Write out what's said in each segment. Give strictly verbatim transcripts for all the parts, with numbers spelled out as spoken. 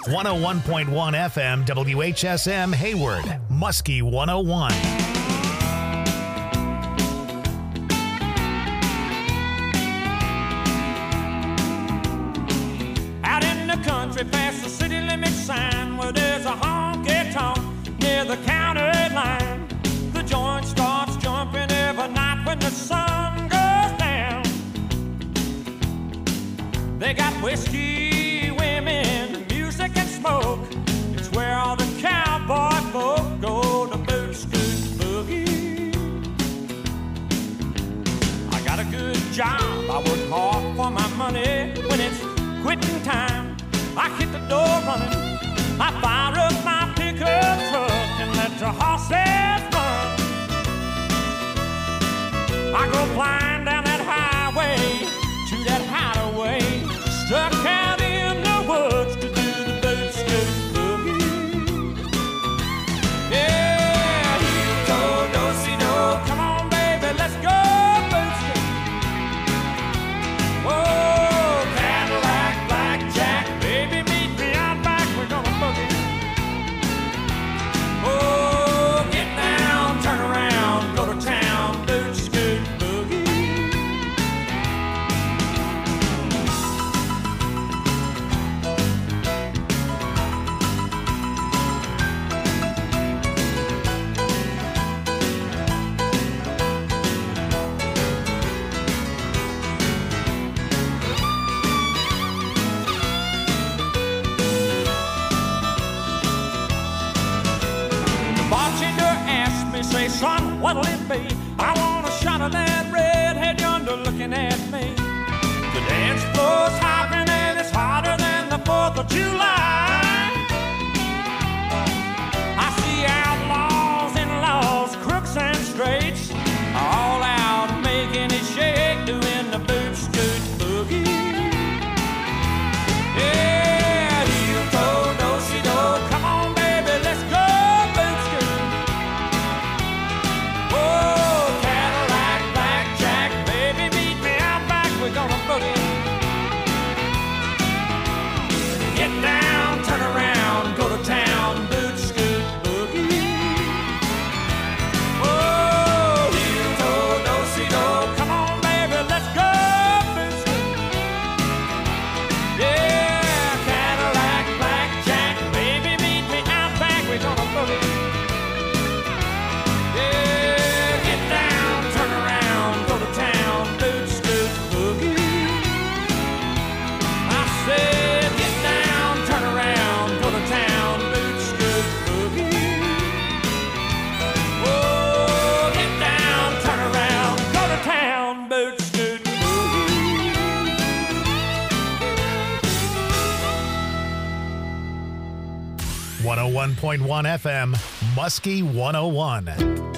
one oh one point one F M, W H S M, Hayward, Muskie one oh one. Out in the country past the city limit sign where there's a honky-tonk near the county line. The joint starts jumping every night when the sun goes down. They got whiskey, women, music and smoke. It's where all the cowboy folk go to boot scoot boogie. I got a good job, I work hard for my money. When it's quitting time, I hit the door running. I fire up my pickup truck and let the horses run. I go flying down that highway to that hideaway, stuck out in the woods to do the boot scoot boogie. Yeah, heel toe, do-si-do, come on baby, let's go boot scoot. Whoa, Cadillac, blackjack, baby meet me out back, we're gonna boogie. Oh, get down, turn around, go to town, boot scoot boogie. The bartender asked me, say, son, what'll it be? I want a shot of that redhead yonder looking at me. The dance floor's hopping and it's hotter than the fourth of July. I see outlaws and laws, crooks and straights, all out making it shake, doing the boot scoot boogie. Yeah, heel toe, do-si-do, come on baby, let's go boot scoot. Whoa, Cadillac, blackjack, baby meet me out back, we're gonna boogie. Get down, turn around, go to town, boot scoot boogie. Whoa, heel toe, do-si-do, come on baby, let's go boot scoot. Yeah, Cadillac, blackjack, baby meet me out back, we're gonna boogie. Yeah, get down, turn around, go to town, boot scoot boogie. I said, get down, turn around, go to town, boot scoot boogie. Whoa, get down, turn around, go to town, boot scoot boogie. one oh one point one F M, Muskie one oh one.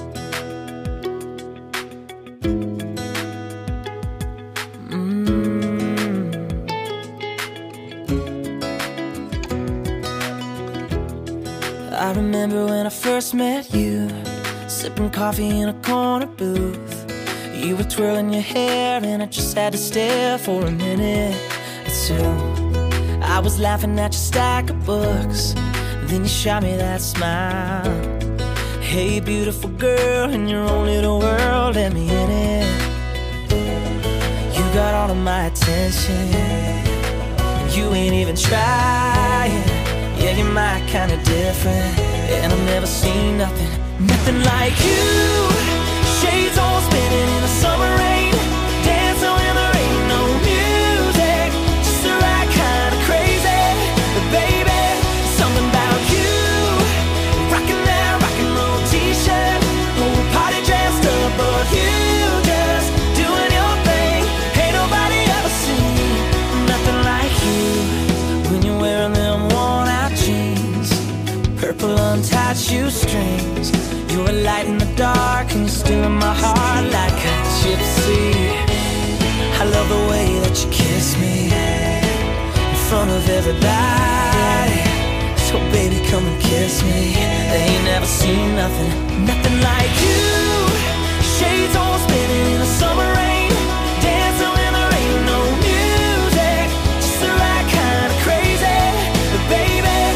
I remember when I first met you, sipping coffee in a corner booth. You were twirling your hair and I just had to stare for a minute or two. I was laughing at your stack of books, then you shot me that smile. Hey beautiful girl, in your own little world, let me in it. You got all of my attention, and you ain't even trying. Yeah, you're my kind of different, and I've never seen nothing, nothing like you. Shades all spinning in the summer rain, dancing when there ain't no music, just the right kind of crazy. But baby, something about you, rocking that rock and roll t-shirt, whole party dressed up, but you just doing your thing. Ain't nobody ever seen nothing like you. When you're wearing them worn out jeans, purple untied shoestrings, you're a light in the dark and you're still in my heart like a gypsy. I love the way that you kiss me in front of everybody. So baby, come and kiss me. They ain't never seen nothing, nothing like you. Shades all spinning in the summer rain, dancing when there ain't no music, just the right kind of crazy. But baby,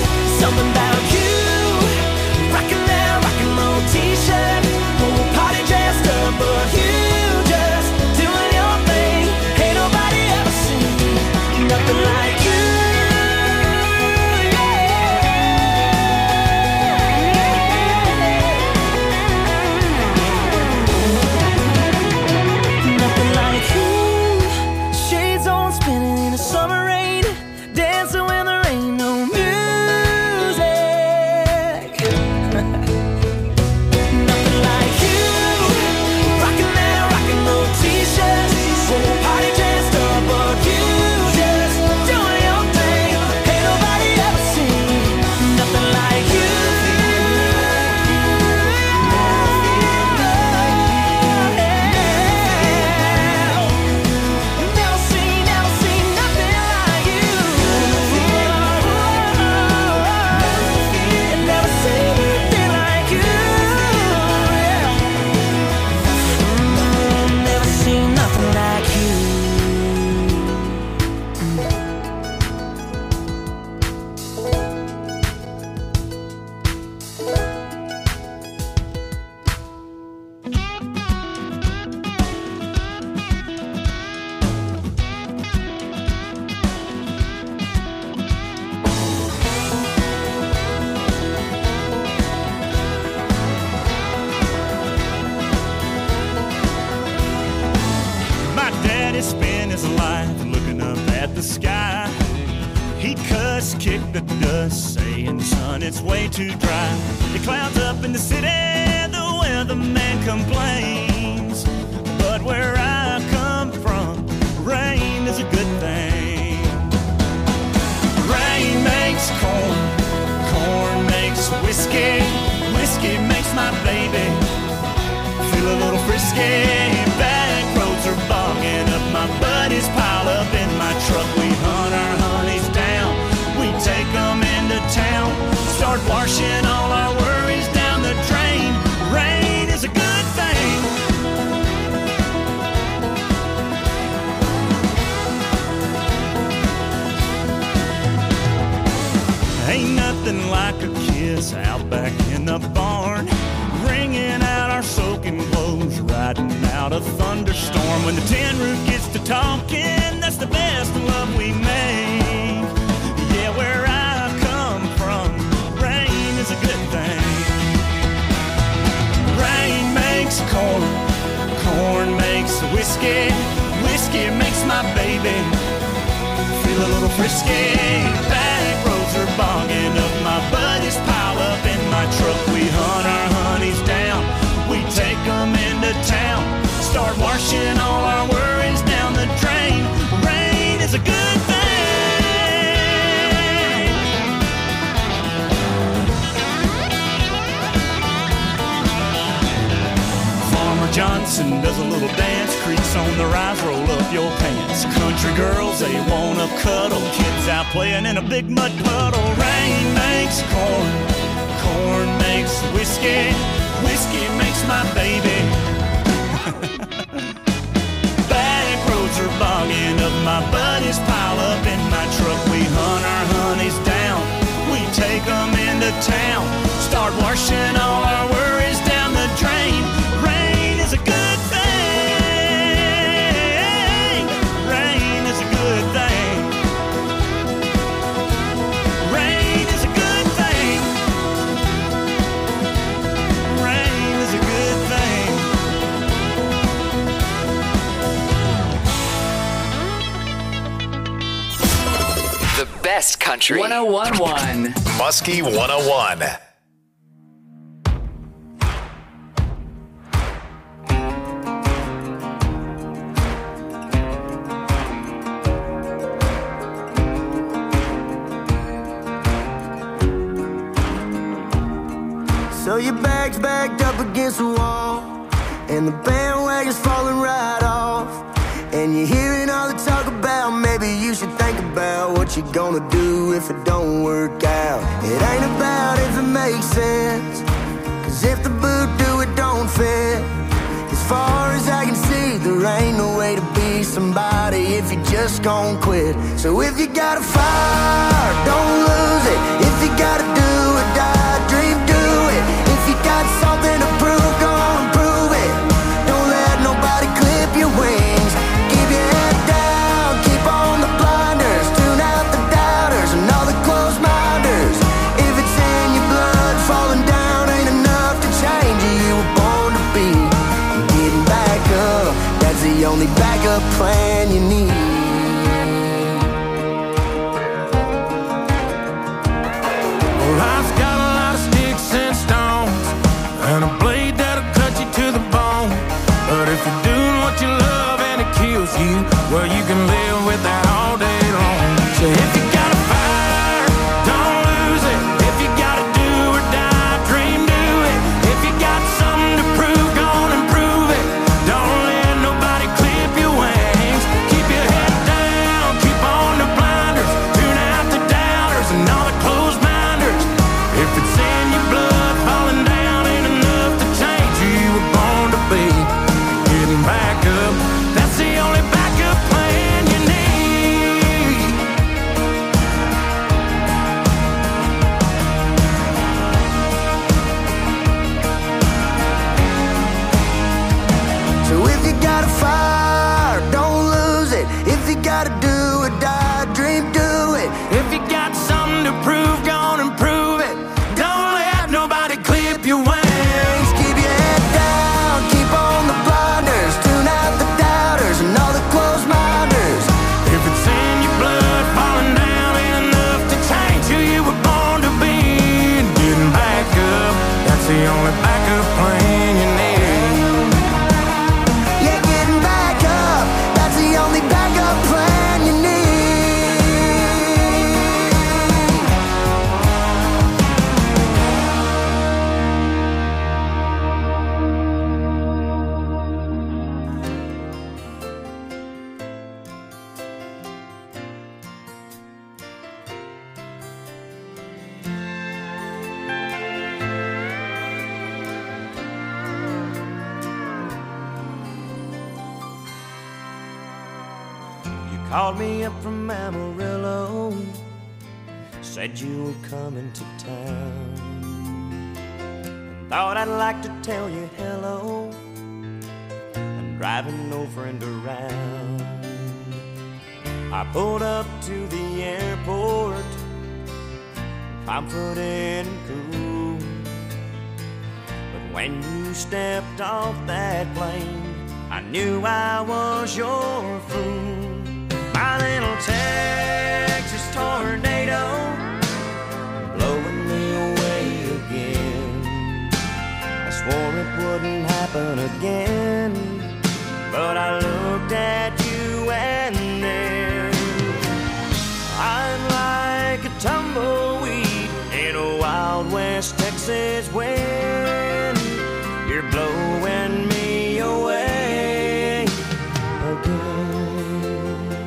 just kick the dust, saying, son, it's way too dry. It clouds up in the city, the weatherman complains. But where I come from, rain is a good thing. Rain makes corn, corn makes whiskey, whiskey makes my baby feel a little frisky. Back roads are bogging up, my buddies pile up in my truck. We hunt our honeys down, we take them into town, start washing all our worries down the drain. Rain is a good thing. Ain't nothing like a kiss out back in the barn, wringing out our soaking clothes, riding out a thunderstorm. When the tin roof gets to talking, that's the best love we make. Yeah, where I come from, rain is a good thing. Rain makes corn, corn makes whiskey, whiskey makes my baby feel a little frisky. Back roads are bogging up, my buddies pile up in my truck. We hunt our honeys down, we take them into town, start washing all our worries down the drain. Rain is a good thing. Farmer Johnson does a little dance, creaks on the rise, roll up your pants. Country girls, they wanna cuddle, kids out playing in a big mud puddle. Rain makes corn, corn makes whiskey, whiskey makes my baby. Back roads are bogging up, my buddies pile up in my truck. We hunt our honeys down, we take them into town, start washing all our worries down the drain. Rain is a good thing. Rain is a good thing. Rain is a good thing. Rain is a good thing. The best country. one oh one point one. Muskie one oh one. So your bag's backed up against the wall, and the bandwagon's falling right off, and you're hearing all the talk about maybe you should think about what you're gonna do if it don't work out. It ain't about if it makes sense, cause if the boot do, it don't fit. As far as I can see, there ain't no way to be somebody if you just gon' quit. So if you got a fire, don't lose it. If you gotta do or die, dream, do it. If you got something to prove, go on and prove it. Don't let nobody clip your wings. Keep your head down, keep on the blinders, tune out the doubters and all the closed minders. If it's in your blood, falling down ain't enough to change who you were born to be. And getting back up, that's the only backup plan you need. called me up from Amarillo, said you were coming to town. Thought I'd like to tell you hello. I'm driving no friend around. I pulled up to the airport, confident and cool. But when you stepped off that plane, I knew I was your fool. My little Texas tornado, blowing me away again. I swore it wouldn't happen again, but I looked at you and then I'm like a tumbleweed in a Wild West Texas wind. You're blowing me away again.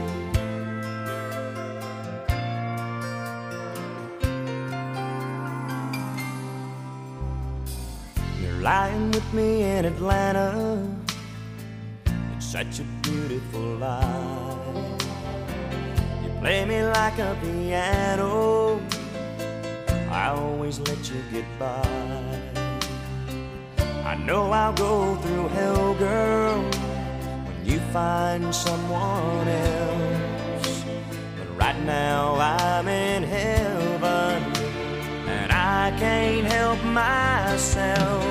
You're lying with me in Atlanta. It's such a beautiful life. You play me like a piano. I always let you get by. I know I'll go through hell, girl, when you find someone else. But right now I'm in heaven, and I can't help myself.